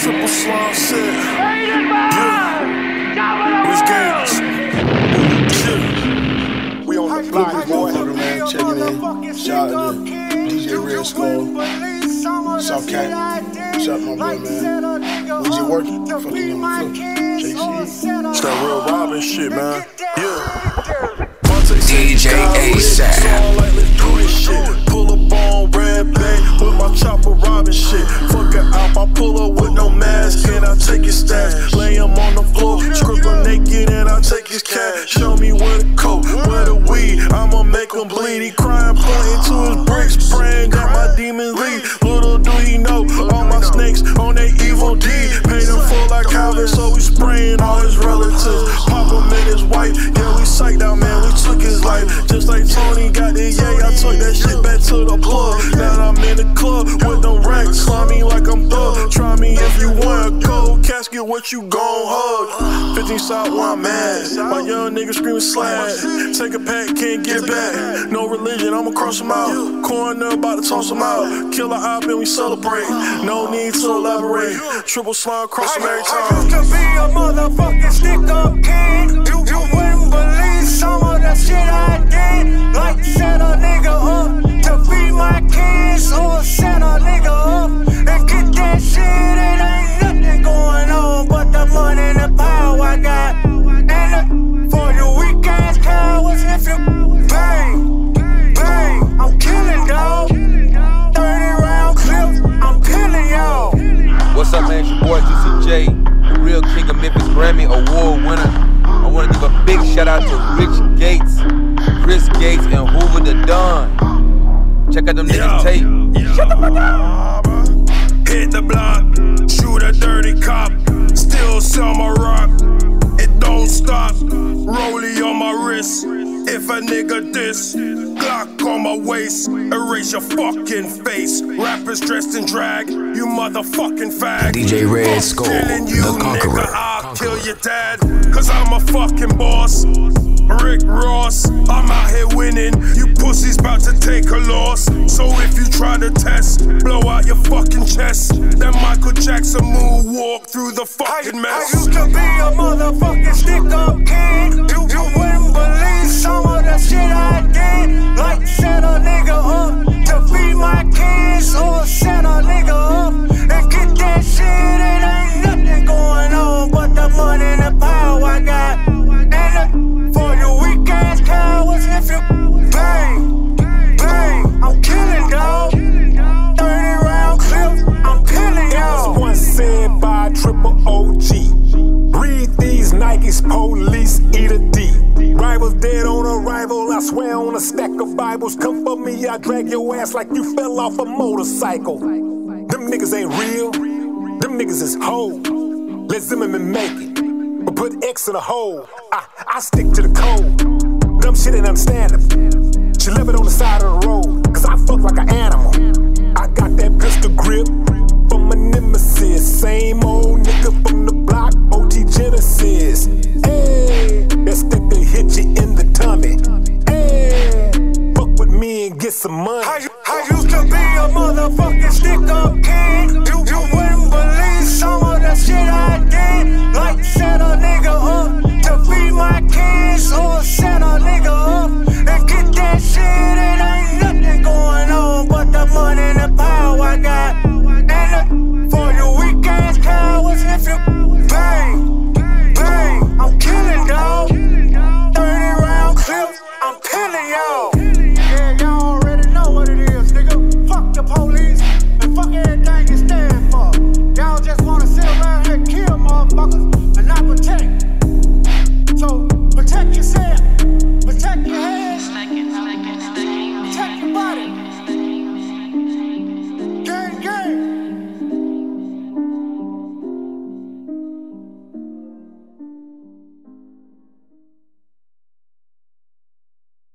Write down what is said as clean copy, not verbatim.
Triple Slime set. Yeah. Rich Games. We on the block, boy. Man, checking in. Shout out to DJ Red Skull. South Cat. Shout out my boy, man. Was you working? Fucking on the floor. JC. It's that real Robin shit, man. Yeah. DJ ASAP. So I'm like, let's do this shit. Pull up on red bag with my chopper robbing shit. Fuck it up, I pull up with no mask and I take his stash. Lay him on the floor, strip him naked and I take his cash. Show me where the coke, where the weed, I'ma make him bleed. He crying, pointing to his bricks, praying that my demons leave. Little do he know, all my snakes on they evil deed. Paid him full like Calvin, so we spraying all his relatives. Pop him in his wife, yeah, we psyched out, man, we took his life. Just like Tony got the yay, I took that shit back to the plug. Now I'm in the club with them racks, slime me like I'm thug. Try me if you want a cold casket, what you gon' hug? 15 South, where I'm at. My young nigga screaming slash. Take a pack, can't get back. No religion, I'ma cross them out. Corner about to toss them out. Kill a op and we celebrate. No need to elaborate. Triple slime, cross them every time. I used to be a motherfucking stick-up kid. You wouldn't believe some of the shit I did. Like set a nigga up to feed my kids, or set a nigga up and get that shit. It ain't nothing going on but the money and the power I got. And for you weak ass cowards, if you bang, bang, I'm killing dog. 30 round clips, I'm killing y'all. What's up, man? It's your boy Juicy J, the real king of Memphis, Grammy Award winner. I want to give a big shout out to Rich Gates, Chris Gates, and Hoover the Don. Check out them niggas tape. Shut the fuck up. Hit the block, shoot a dirty cop, still sell my rock. It don't stop, rollie on my wrist. If a nigga diss, Glock on my waist, erase your fucking face. Rappers dressed in drag, you motherfucking fag. DJ Red Skull, the conqueror. Nigga, I'll kill your dad, cause I'm a fucking boss. Rick Ross, I'm out here winning. You pussies about to take a loss. So if you try to test, blow out your fucking chest. That Michael Jackson moonwalk through the fucking mess. I used to be a motherfucking stick-up kid. You wouldn't believe some of the shit I did. Like set a nigga up to feed my kids, or set a nigga up and get that shit. It ain't nothing going on but the money and the power I got. And for you weak ass cowards, if you bang, bang, I'm killing dog. 30 round clips, I'm killing y'all. It was once said by Triple OG. Read these Nikes, police, eat a D. Rivals dead on arrival, I swear on a stack of Bibles. Come for me, I drag your ass like you fell off a motorcycle. Them niggas ain't real, them niggas is whole. Let Zimmerman make it, but put X in a hole. I stick to the code, dumb shit ain't understandable. She left it on the side of the road, cause I fuck like an animal. I got that pistol grip from a nemesis. Same old nigga from the block, OT Genesis. Hey, that stick that hit you in the tummy. Hey, fuck with me and get some money. I used to be a motherfucking stick-up kid. You wouldn't believe some of the shit I did. Like set a nigga up to feed my kids, or set a nigga up and get that shit. It ain't